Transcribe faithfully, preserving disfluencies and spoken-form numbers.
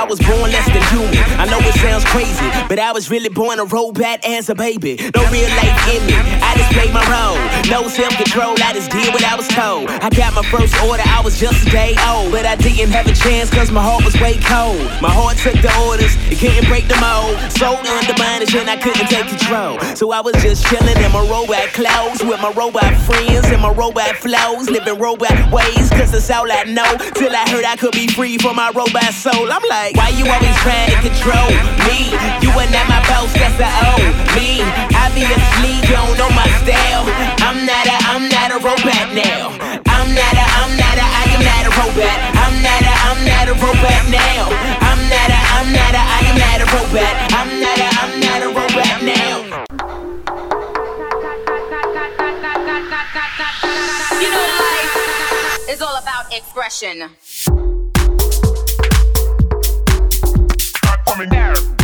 I was born less than human. I know it sounds crazy, but I was really born a robot as a baby. No real life in me, I just played my role. No self-control, I just did what I was told. I got my first order, I was just a day old. But I didn't have a chance cause my heart was way cold. My heart took the orders, it couldn't break the mold. So undermined and I couldn't take control. So I was just chilling in my robot clothes with my robot friends and my robot flows, living robot ways, cause that's all I know. Till I heard I could be free from my robot soul. I'm like, why you always trying to control me? You are not my boss, that's the old me. Obviously, you don't know my style. I'm not a, I'm not a robot now. I'm not a, I'm not a, I am not a robot. I'm not a, I'm not a robot now. I'm not a, I'm not a, I am not a robot. I'm not a, I'm not a robot now. You know, life is all about expression. Coming there.